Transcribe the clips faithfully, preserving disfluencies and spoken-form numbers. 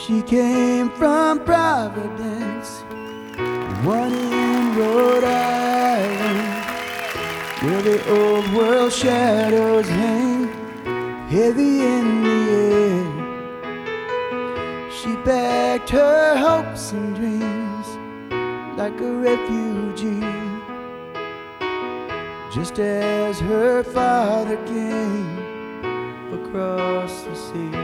She came from Providence, one in Rhode Island, where the old world shadows hang heavy in the air. She packed her hopes and dreams like a refugee, just as her father came across the sea.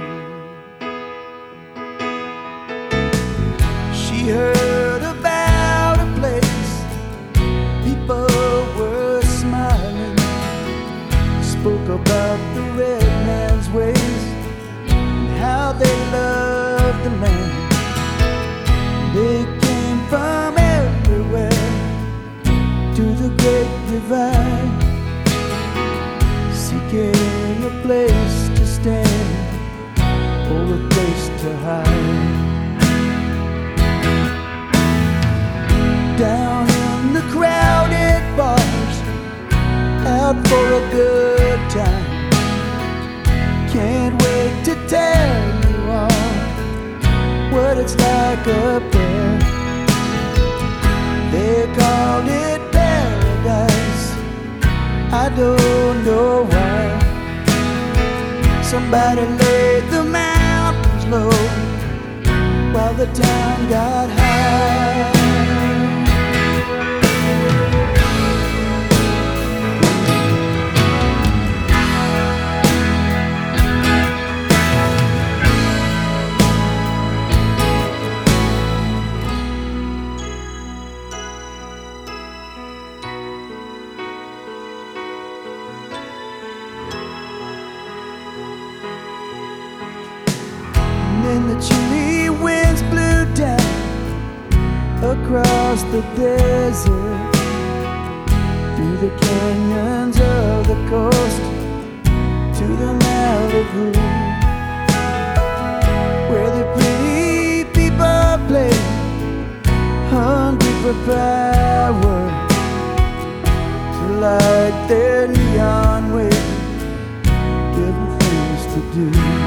She heard about a place people were smiling, spoke about the red man's ways and how they loved the land. They came from everywhere to the great divide, seeking a place to stand or a place to hide. Down in the crowded bars, out for a good time. Can't wait to tell you all what it's like up there. They called it paradise, I don't know why. Somebody laid the mountains low while the town got high. And the chilly winds blew down across the desert, through the canyons of the coast to the Malibu, where the pretty people play, hungry for power, to light their neon way, give them things to do.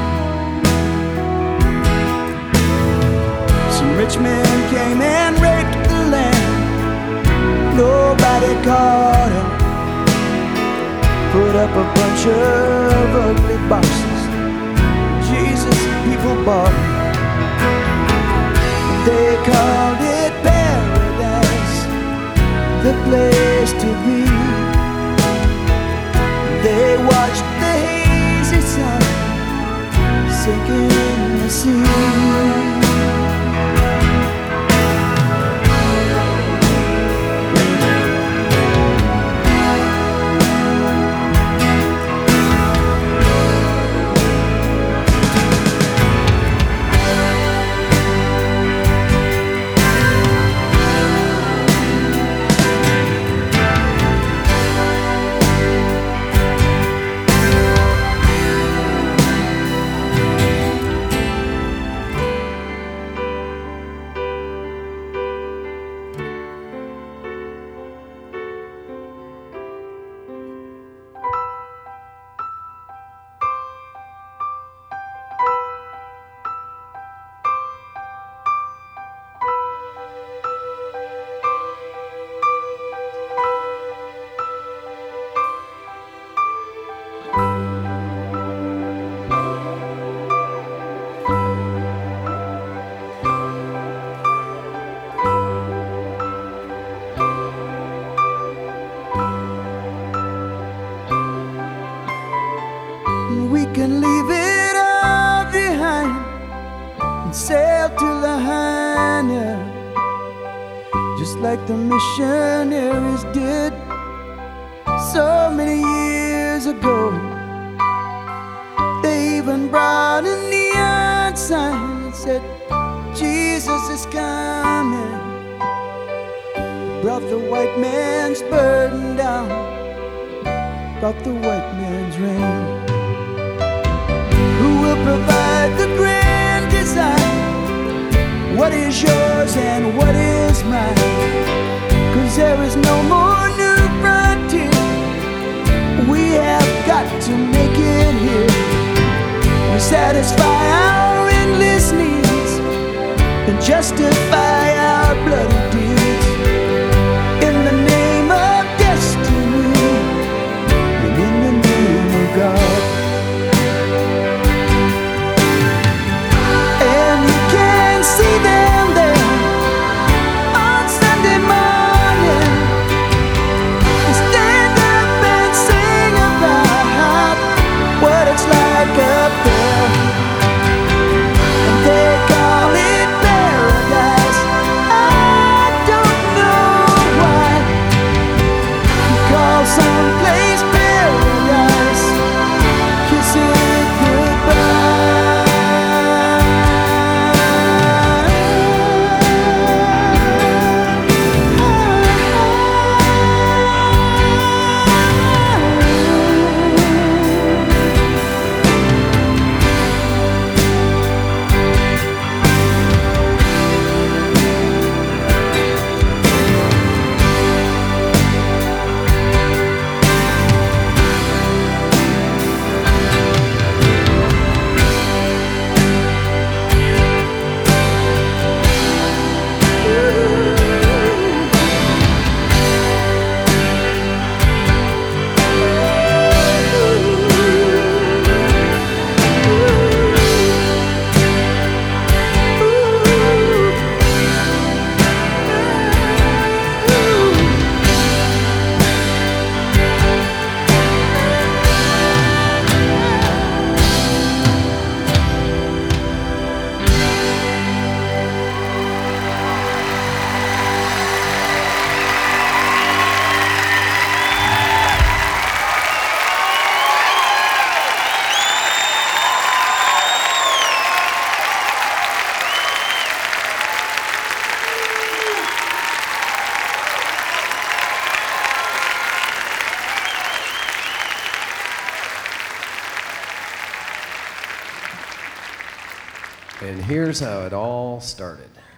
Rich men came and raped the land, nobody caught them. Put up a bunch of ugly boxes, Jesus, people bought them. They called it paradise, the place to be. They watched the hazy sun sinking in the sea. We can leave it all behind and sail to Lahaina, just like the missionaries did so many years ago. They even brought a neon sign that said, Jesus is coming. Brought the white man's burden down, brought the white man's rain. Who will provide the grand design? What is yours and what is mine? 'Cause there is no more new frontier. We have got to make it here. We satisfy our endless needs and justify our bloody deeds in the name of destiny and in the name of God. And you can see them there on Sunday morning. They stand up and sing about what it's like up there, and they call it paradise. I don't know why you call someplace paradise. Kiss it goodbye. And here's how it all started.